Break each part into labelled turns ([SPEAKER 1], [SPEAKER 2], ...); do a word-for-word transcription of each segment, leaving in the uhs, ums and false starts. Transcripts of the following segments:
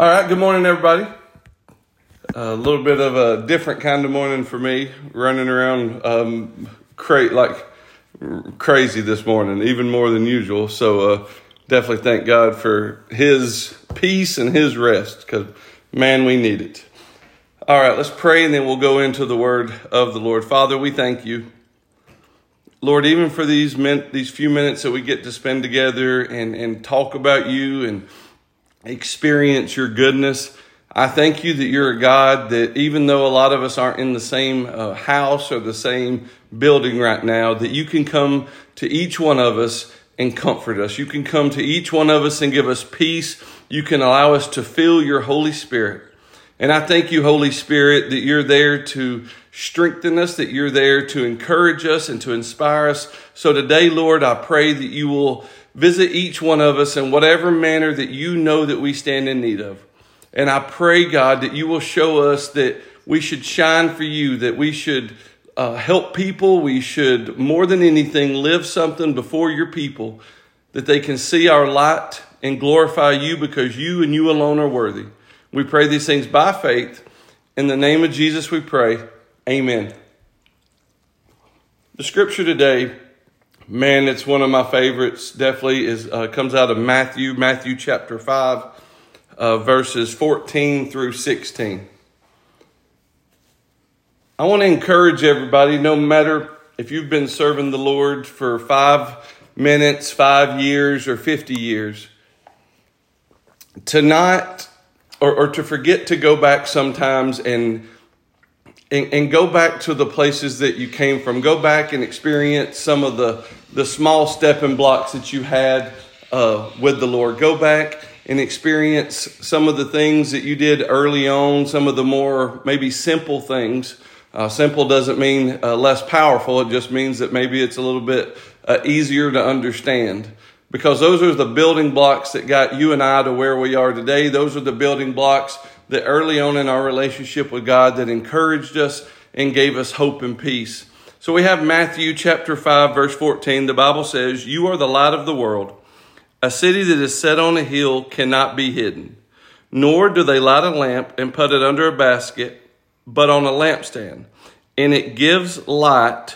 [SPEAKER 1] All right, good morning, everybody. A little bit of a different kind of morning for me, running around um, cra- like crazy this morning, even more than usual. So uh, definitely thank God for His peace and His rest, because, man, we need it. All right, let's pray, and then we'll go into the word of the Lord. Father, we thank you, Lord, even for these min- these few minutes that we get to spend together and, and talk about you and experience your goodness. I thank you that you're a God that, even though a lot of us aren't in the same uh, house or the same building right now, that you can come to each one of us and comfort us. You can come to each one of us and give us peace. You can allow us to feel your Holy Spirit. And I thank you, Holy Spirit, that you're there to strengthen us, that you're there to encourage us and to inspire us. So today, Lord, I pray that you will visit each one of us in whatever manner that you know that we stand in need of. And I pray, God, that you will show us that we should shine for you, that we should uh, help people. We should, more than anything, live something before your people, that they can see our light and glorify you, because you and you alone are worthy. We pray these things by faith. In the name of Jesus we pray. Amen. The scripture today, man, it's one of my favorites. Definitely is uh, comes out of Matthew, Matthew chapter five, uh, verses fourteen through sixteen. I want to encourage everybody, no matter if you've been serving the Lord for five minutes, five years, or fifty years, to not, or, or to forget to go back sometimes and And, and go back to the places that you came from. Go back and experience some of the, the small stepping blocks that you had uh, with the Lord. Go back and experience some of the things that you did early on, some of the more maybe simple things. Uh, simple doesn't mean uh, less powerful. It just means that maybe it's a little bit uh, easier to understand. Because those are the building blocks that got you and I to where we are today. Those are the building blocks that early on in our relationship with God that encouraged us and gave us hope and peace. So we have Matthew chapter five, verse fourteen. The Bible says, "You are the light of the world. A city that is set on a hill cannot be hidden. Nor do they light a lamp and put it under a basket, but on a lampstand. And it gives light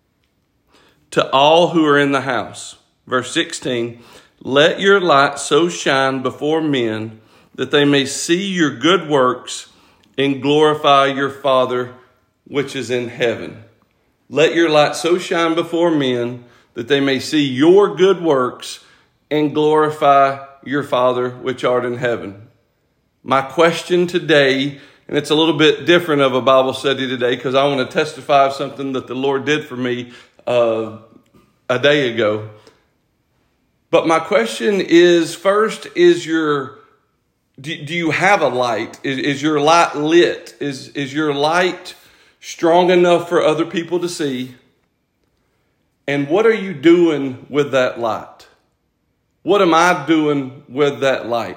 [SPEAKER 1] to all who are in the house." Verse sixteen, "Let your light so shine before men that they may see your good works and glorify your Father which is in heaven." Let your light so shine before men that they may see your good works and glorify your Father which art in heaven. My question today, and it's a little bit different of a Bible study today, because I want to testify of something that the Lord did for me uh, a day ago. But my question is, first, is your Do, do you have a light? Is, is your light lit? Is, is your light strong enough for other people to see? And what are you doing with that light? What am I doing with that light?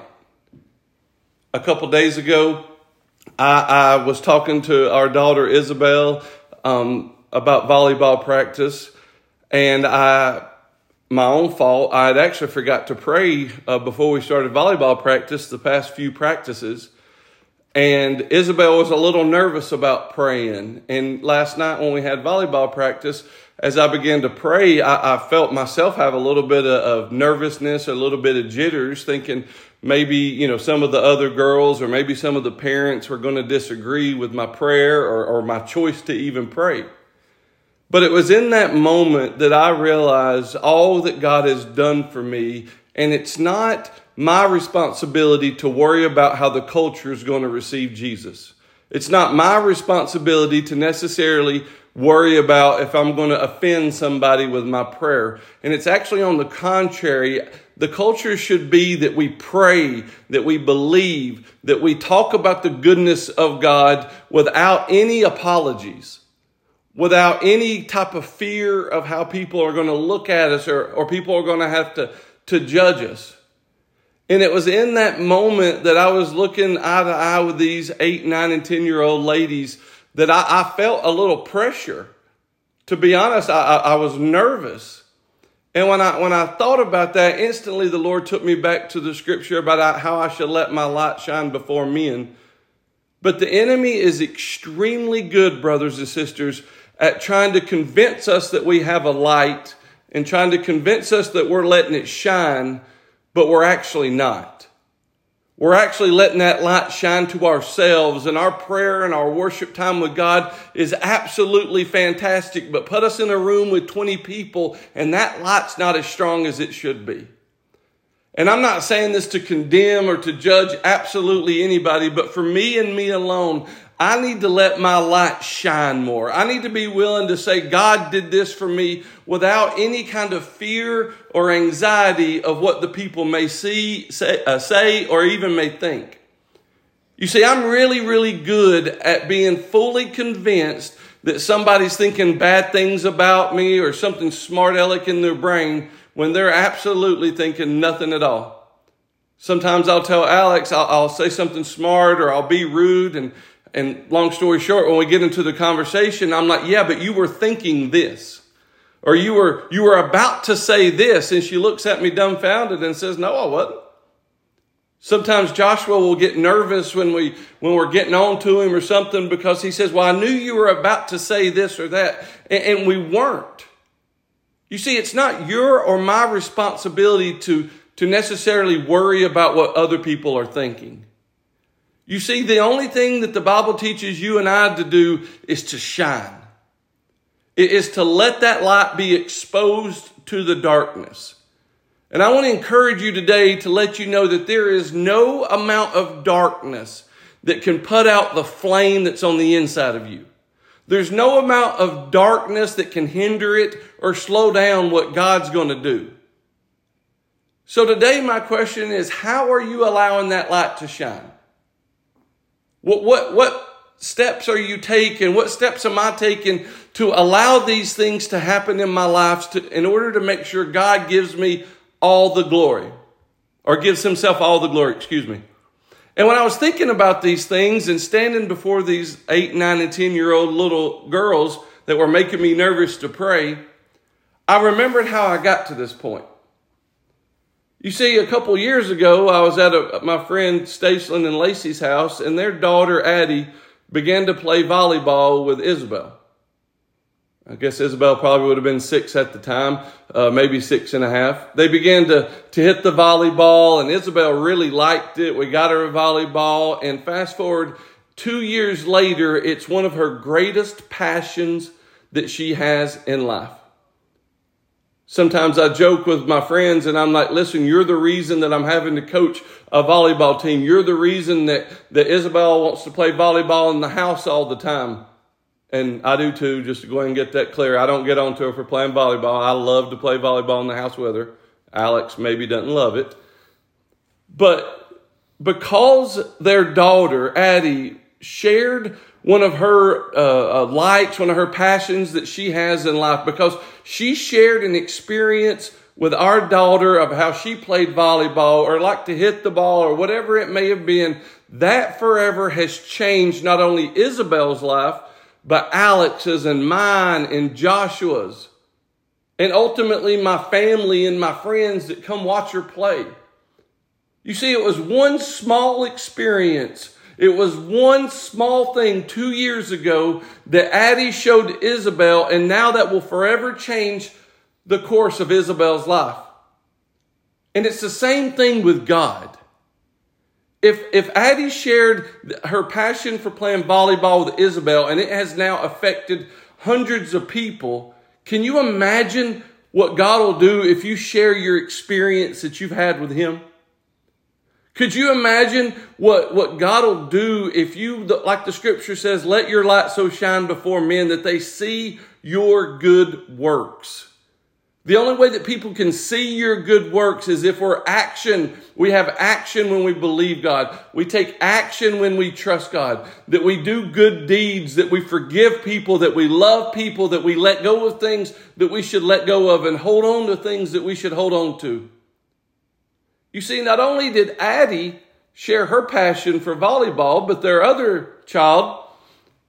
[SPEAKER 1] A couple days ago, I, I was talking to our daughter Isabel um, about volleyball practice, and I... my own fault, I had actually forgot to pray uh, before we started volleyball practice the past few practices. And Isabel was a little nervous about praying. And last night when we had volleyball practice, as I began to pray, I, I felt myself have a little bit of, of nervousness, a little bit of jitters, thinking maybe, you know, some of the other girls or maybe some of the parents were going to disagree with my prayer or, or my choice to even pray. But it was in that moment that I realized all that God has done for me. And it's not my responsibility to worry about how the culture is going to receive Jesus. It's not my responsibility to necessarily worry about if I'm going to offend somebody with my prayer. And it's actually on the contrary. The culture should be that we pray, that we believe, that we talk about the goodness of God without any apologies, without any type of fear of how people are going to look at us or, or people are going to have to, to judge us. And it was in that moment that I was looking eye to eye with these eight, nine, and ten-year-old ladies that I, I felt a little pressure. To be honest, I, I was nervous. And when I when I thought about that, instantly the Lord took me back to the scripture about how I should let my light shine before men. But the enemy is extremely good, brothers and sisters, at trying to convince us that we have a light and trying to convince us that we're letting it shine, but we're actually not. We're actually letting that light shine to ourselves, and our prayer and our worship time with God is absolutely fantastic, but put us in a room with twenty people and that light's not as strong as it should be. And I'm not saying this to condemn or to judge absolutely anybody, but for me and me alone, I need to let my light shine more. I need to be willing to say, God did this for me without any kind of fear or anxiety of what the people may see, say, uh, say, or even may think. You see, I'm really, really good at being fully convinced that somebody's thinking bad things about me or something smart aleck in their brain when they're absolutely thinking nothing at all. Sometimes I'll tell Alex, I'll, I'll say something smart or I'll be rude, and And long story short, when we get into the conversation, I'm like, yeah, but you were thinking this. Or you were you were about to say this. And she looks at me dumbfounded and says, no, I wasn't. Sometimes Joshua will get nervous when, we, when we're getting on to him or something because he says, well, I knew you were about to say this or that. And, and we weren't. You see, it's not your or my responsibility to, to necessarily worry about what other people are thinking. You see, the only thing that the Bible teaches you and I to do is to shine. It is to let that light be exposed to the darkness. And I want to encourage you today to let you know that there is no amount of darkness that can put out the flame that's on the inside of you. There's no amount of darkness that can hinder it or slow down what God's going to do. So today my question is, how are you allowing that light to shine? What, what, what steps are you taking? What steps am I taking to allow these things to happen in my life to, in order to make sure God gives me all the glory, or gives himself all the glory, excuse me. And when I was thinking about these things and standing before these eight, nine, and ten year old little girls that were making me nervous to pray, I remembered how I got to this point. You see, a couple years ago, I was at a, my friend Stacelyn and Lacey's house, and their daughter, Addie, began to play volleyball with Isabel. I guess Isabel probably would have been six at the time, uh, maybe six and a half. They began to, to hit the volleyball, and Isabel really liked it. We got her a volleyball, and fast forward two years later, it's one of her greatest passions that she has in life. Sometimes I joke with my friends and I'm like, listen, you're the reason that I'm having to coach a volleyball team. You're the reason that, that Isabel wants to play volleyball in the house all the time. And I do too, just to go ahead and get that clear. I don't get on to her for playing volleyball. I love to play volleyball in the house with her. Alex maybe doesn't love it. But because their daughter, Addie, shared one of her uh, uh, likes, one of her passions that she has in life, because she shared an experience with our daughter of how she played volleyball or liked to hit the ball or whatever it may have been, that forever has changed not only Isabel's life, but Alex's and mine and Joshua's. And ultimately my family and my friends that come watch her play. You see, it was one small experience. It was one small thing two years ago that Addie showed Isabel, and now that will forever change the course of Isabel's life. And it's the same thing with God. If, if Addie shared her passion for playing volleyball with Isabel, and it has now affected hundreds of people, can you imagine what God will do if you share your experience that you've had with him? Could you imagine what, what God will do if you, like the scripture says, let your light so shine before men that they see your good works? The only way that people can see your good works is if we're action. We have action when we believe God. We take action when we trust God. That we do good deeds, that we forgive people, that we love people, that we let go of things that we should let go of and hold on to things that we should hold on to. You see, not only did Addie share her passion for volleyball, but their other child,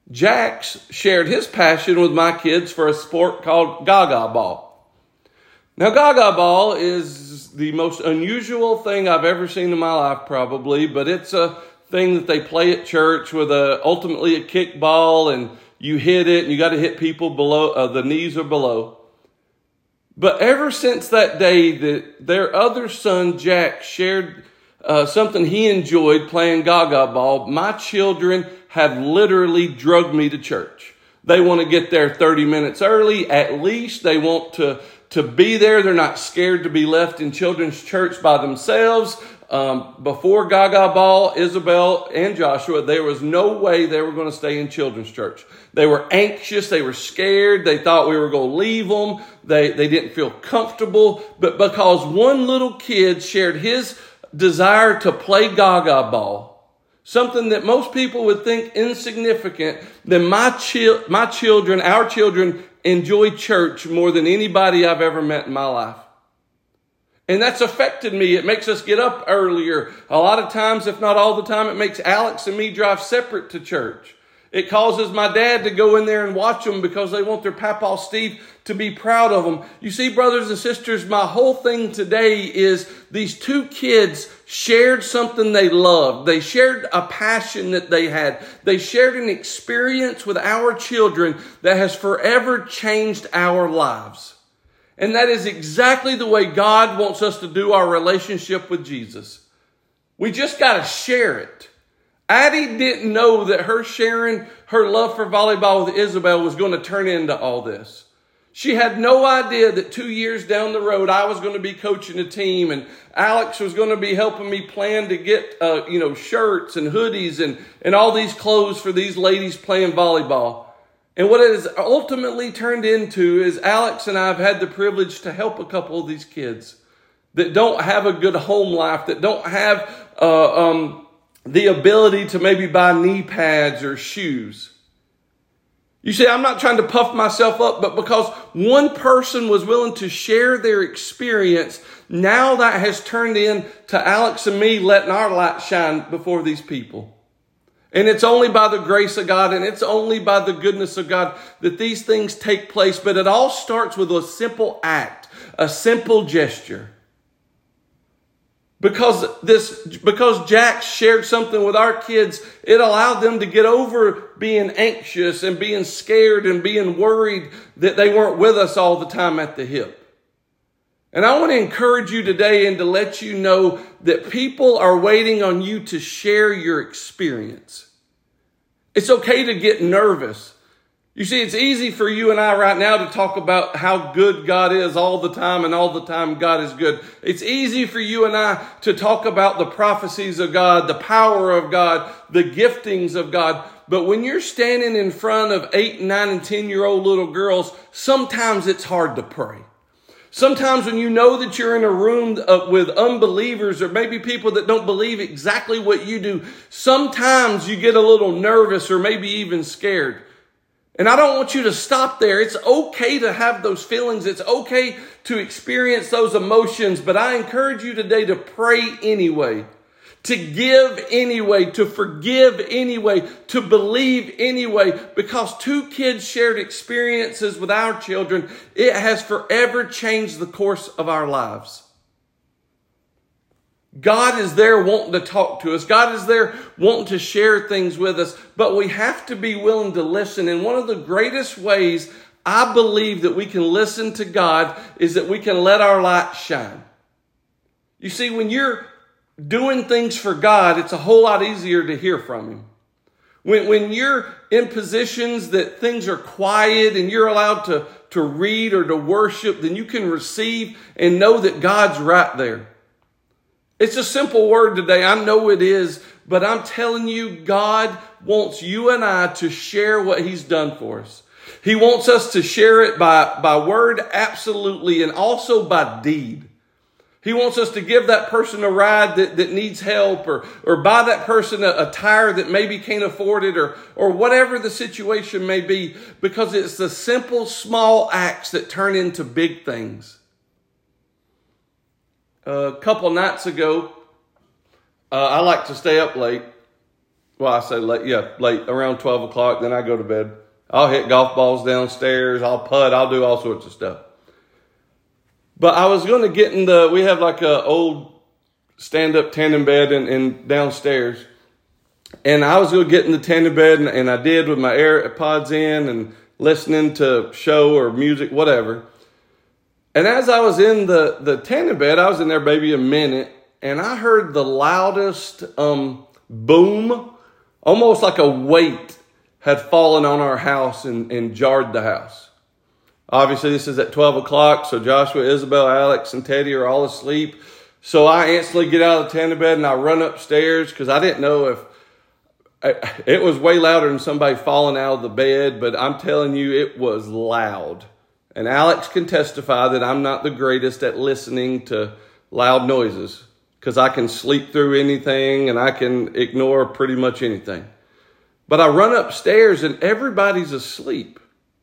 [SPEAKER 1] Jax, shared his passion with my kids for a sport called Gaga ball. Now, Gaga Ball is the most unusual thing I've ever seen in my life, probably, but it's a thing that they play at church with a ultimately a kickball, and you hit it, and you got to hit people below, uh, the knees or below. But ever since that day that their other son, Jack, shared uh, something he enjoyed playing Gaga Ball, my children have literally drugged me to church. They want to get there thirty minutes early, at least. They want to, to be there. They're not scared to be left in children's church by themselves. Um, before Gaga Ball, Isabel and Joshua, there was no way they were going to stay in children's church. They were anxious. They were scared. They thought we were going to leave them. They, they didn't feel comfortable. But because one little kid shared his desire to play Gaga Ball, something that most people would think insignificant, then my chi- my children, our children, enjoy church more than anybody I've ever met in my life. And that's affected me. It makes us get up earlier. A lot of times, if not all the time, it makes Alex and me drive separate to church. It causes my dad to go in there and watch them because they want their Papa Steve to be proud of them. You see, brothers and sisters, my whole thing today is these two kids shared something they loved. They shared a passion that they had. They shared an experience with our children that has forever changed our lives. And that is exactly the way God wants us to do our relationship with Jesus. We just got to share it. Addie didn't know that her sharing her love for volleyball with Isabel was going to turn into all this. She had no idea that two years down the road, I was going to be coaching a team, and Alex was going to be helping me plan to get, uh, you know, shirts and hoodies and, and all these clothes for these ladies playing volleyball. And what it has ultimately turned into is Alex and I have had the privilege to help a couple of these kids that don't have a good home life, that don't have uh, um, the ability to maybe buy knee pads or shoes. You see, I'm not trying to puff myself up, but because one person was willing to share their experience, now that has turned into Alex and me letting our light shine before these people. And it's only by the grace of God and it's only by the goodness of God that these things take place. But it all starts with a simple act, a simple gesture. Because this, because Jack shared something with our kids, it allowed them to get over being anxious and being scared and being worried that they weren't with us all the time at the hip. And I want to encourage you today and to let you know that people are waiting on you to share your experience. It's okay to get nervous. You see, it's easy for you and I right now to talk about how good God is all the time and all the time God is good. It's easy for you and I to talk about the prophecies of God, the power of God, the giftings of God. But when you're standing in front of eight, nine, and ten-year-old little girls, sometimes it's hard to pray. Sometimes when you know that you're in a room with unbelievers or maybe people that don't believe exactly what you do, sometimes you get a little nervous or maybe even scared. And I don't want you to stop there. It's okay to have those feelings. It's okay to experience those emotions. But I encourage you today to pray anyway, to give anyway, to forgive anyway, to believe anyway. Because two kids shared experiences with our children, it has forever changed the course of our lives. God is there wanting to talk to us. God is there wanting to share things with us. But we have to be willing to listen. And one of the greatest ways I believe that we can listen to God is that we can let our light shine. You see, when you're doing things for God, it's a whole lot easier to hear from Him. When, when you're in positions that things are quiet and you're allowed to, to read or to worship, then you can receive and know that God's right there. It's a simple word today. I know it is, but I'm telling you, God wants you and I to share what He's done for us. He wants us to share it by, by word, absolutely, and also by deed. He wants us to give that person a ride that, that needs help, or, or buy that person a, a tire that maybe can't afford it, or, or whatever the situation may be, because it's the simple, small acts that turn into big things. A couple nights ago, uh, I like to stay up late. Well, I say late, yeah, late, around twelve o'clock, then I go to bed. I'll hit golf balls downstairs, I'll putt, I'll do all sorts of stuff. But I was going to get in the, we have like a old stand-up tandem bed in, in downstairs. And I was going to get in the tandem bed, and, and I did with my AirPods in and listening to show or music, whatever. And as I was in the, the tandem bed, I was in there maybe a minute, and I heard the loudest um, boom, almost like a weight had fallen on our house and, and jarred the house. Obviously, this is at twelve o'clock, so Joshua, Isabel, Alex, and Teddy are all asleep. So I instantly get out of the tandem bed and I run upstairs because I didn't know if it was way louder than somebody falling out of the bed, but I'm telling you, it was loud. And Alex can testify that I'm not the greatest at listening to loud noises because I can sleep through anything and I can ignore pretty much anything. But I run upstairs and everybody's asleep.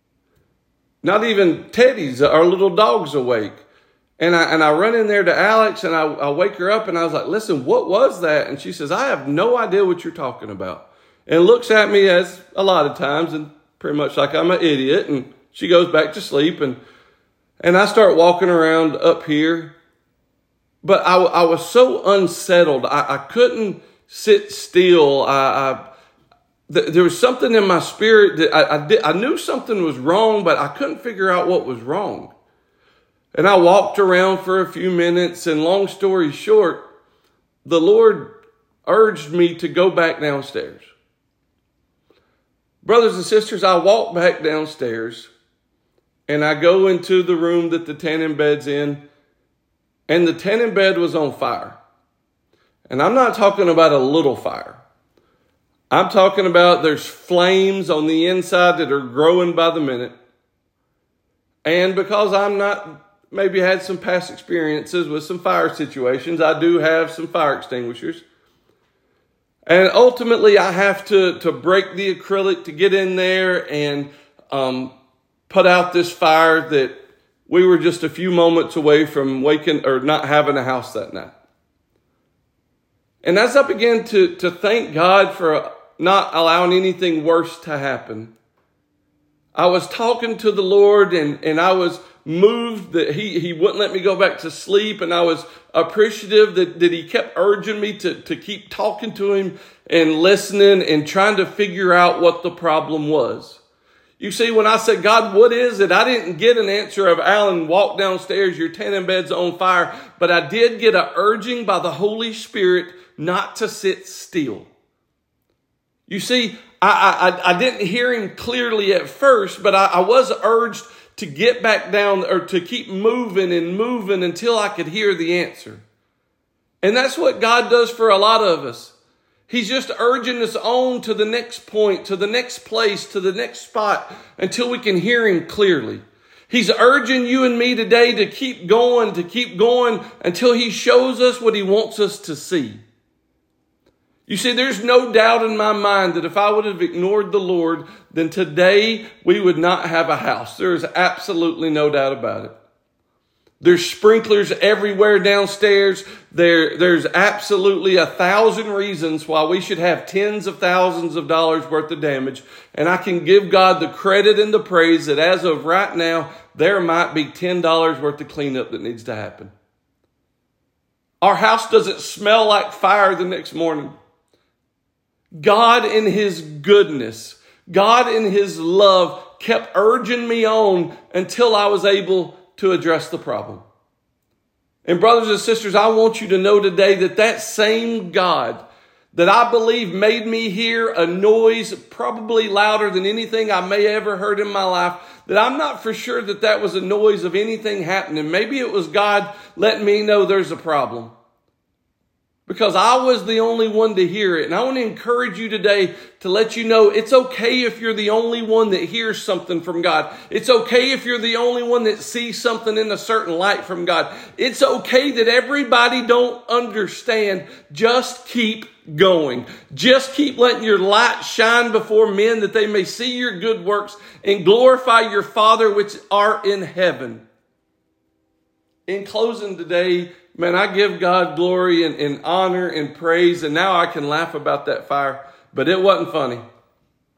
[SPEAKER 1] Not even Teddy's, our little dog's awake. And I and I run in there to Alex and I, I wake her up and I was like, listen, what was that? And she says, I have no idea what you're talking about. And looks at me as a lot of times and pretty much like I'm an idiot. And she goes back to sleep. And and I start walking around up here. But I, I was so unsettled. I, I couldn't sit still. I, I th- There was something in my spirit that I, I, did, I knew something was wrong, but I couldn't figure out what was wrong. And I walked around for a few minutes, and long story short, the Lord urged me to go back downstairs. Brothers and sisters, I walk back downstairs, and I go into the room that the tandem bed's in, and the tandem bed was on fire. And I'm not talking about a little fire. I'm talking about there's flames on the inside that are growing by the minute. And because I'm not... maybe had some past experiences with some fire situations, I do have some fire extinguishers. And ultimately, I have to, to break the acrylic to get in there and um, put out this fire that we were just a few moments away from waking or not having a house that night. And as I began to, to thank God for not allowing anything worse to happen, I was talking to the Lord and, and I was moved that he, he wouldn't let me go back to sleep. And I was appreciative that, that he kept urging me to, to keep talking to him and listening and trying to figure out what the problem was. You see, when I said, God, what is it? I didn't get an answer of, Alan, walk downstairs, your tandem bed's on fire. But I did get an urging by the Holy Spirit not to sit still. You see, I, I, I didn't hear him clearly at first, but I, I was urged to get back down or to keep moving and moving until I could hear the answer. And that's what God does for a lot of us. He's just urging us on to the next point, to the next place, to the next spot until we can hear him clearly. He's urging you and me today to keep going, to keep going until he shows us what he wants us to see. You see, there's no doubt in my mind that if I would have ignored the Lord, then today we would not have a house. There is absolutely no doubt about it. There's sprinklers everywhere downstairs. There, there's absolutely a thousand reasons why we should have tens of thousands of dollars worth of damage. And I can give God the credit and the praise that as of right now, there might be ten dollars worth of cleanup that needs to happen. Our house doesn't smell like fire the next morning. God in his goodness, God in his love kept urging me on until I was able to address the problem. And brothers and sisters, I want you to know today that that same God that I believe made me hear a noise probably louder than anything I may ever heard in my life, that I'm not for sure that that was a noise of anything happening. Maybe it was God letting me know there's a problem. Because I was the only one to hear it. And I want to encourage you today to let you know it's okay if you're the only one that hears something from God. It's okay if you're the only one that sees something in a certain light from God. It's okay that everybody don't understand. Just keep going. Just keep letting your light shine before men that they may see your good works and glorify your Father which art in heaven. In closing today, man, I give God glory and, and honor and praise. And now I can laugh about that fire, but it wasn't funny.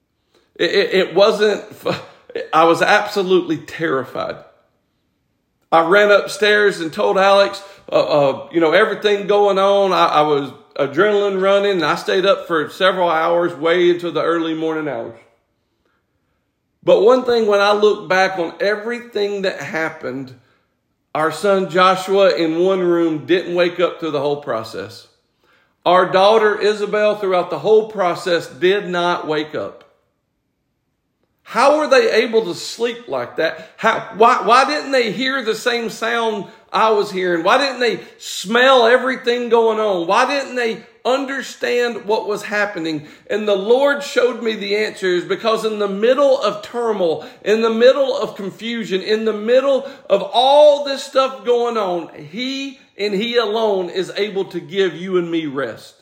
[SPEAKER 1] It, it, it wasn't, I was absolutely terrified. I ran upstairs and told Alex, uh, uh, you know, everything going on. I, I was adrenaline running, and I stayed up for several hours, way into the early morning hours. But one thing, when I look back on everything that happened, our son Joshua in one room didn't wake up through the whole process. Our daughter Isabel throughout the whole process did not wake up. How were they able to sleep like that? How, why, why didn't they hear the same sound I was hearing? Why didn't they smell everything going on? Why didn't they understand what was happening? And the Lord showed me the answers, because in the middle of turmoil, in the middle of confusion, in the middle of all this stuff going on, He and He alone is able to give you and me rest.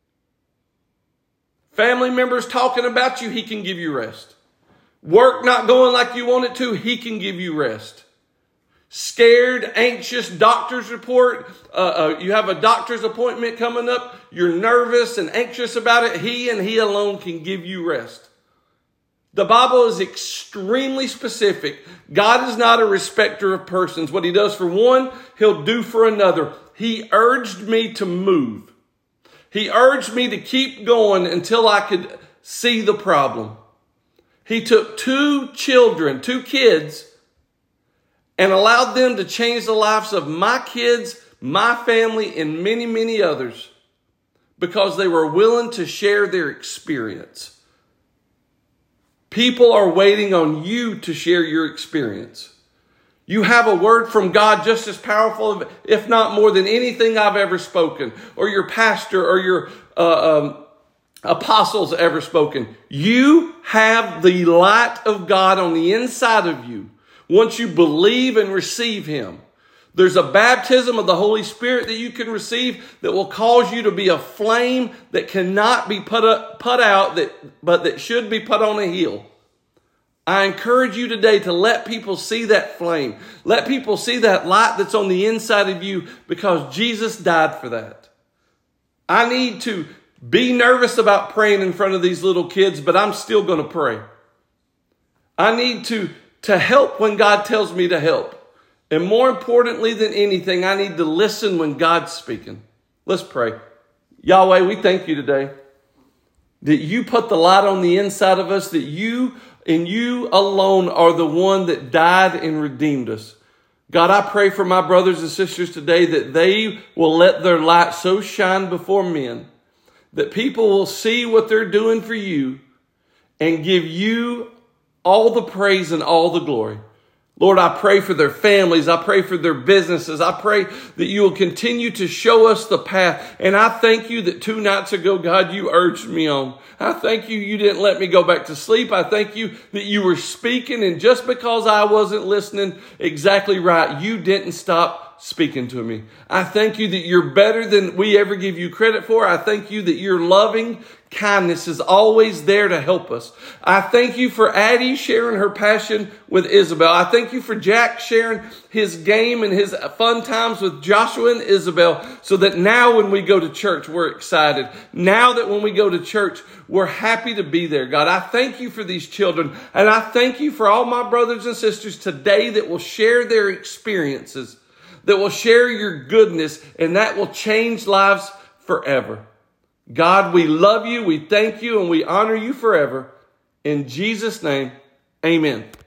[SPEAKER 1] Family members talking about you, He can give you rest. Work not going like you want it to, He can give you rest. Scared, anxious doctor's report. Uh, uh, you have a doctor's appointment coming up. You're nervous and anxious about it. He and He alone can give you rest. The Bible is extremely specific. God is not a respecter of persons. What He does for one, He'll do for another. He urged me to move. He urged me to keep going until I could see the problem. He took two children, two kids, and allowed them to change the lives of my kids, my family, and many, many others, because they were willing to share their experience. People are waiting on you to share your experience. You have a word from God just as powerful, if not more, than anything I've ever spoken, or your pastor, or your uh, um, apostles ever spoken. You have the light of God on the inside of you. Once you believe and receive Him, there's a baptism of the Holy Spirit that you can receive that will cause you to be a flame that cannot be put up, put out, that but that should be put on a hill. I encourage you today to let people see that flame. Let people see that light that's on the inside of you, because Jesus died for that. I need to be nervous about praying in front of these little kids, but I'm still going to pray. I need to, to help when God tells me to help. And more importantly than anything, I need to listen when God's speaking. Let's pray. Yahweh, we thank You today that You put the light on the inside of us, that You and You alone are the one that died and redeemed us. God, I pray for my brothers and sisters today that they will let their light so shine before men that people will see what they're doing for You and give You all the praise and all the glory. Lord, I pray for their families. I pray for their businesses. I pray that You will continue to show us the path. And I thank You that two nights ago, God, You urged me on. I thank You, You didn't let me go back to sleep. I thank You that You were speaking. And just because I wasn't listening exactly right, You didn't stop speaking to me. I thank You that You're better than we ever give You credit for. I thank You that Your loving kindness is always there to help us. I thank You for Addie sharing her passion with Isabel. I thank You for Jack sharing his game and his fun times with Joshua and Isabel, so that now when we go to church, we're excited. Now that when we go to church, we're happy to be there. God, I thank You for these children. And I thank You for all my brothers and sisters today that will share their experiences, that will share Your goodness, and that will change lives forever. God, we love You, we thank You, and we honor You forever. In Jesus' name, amen.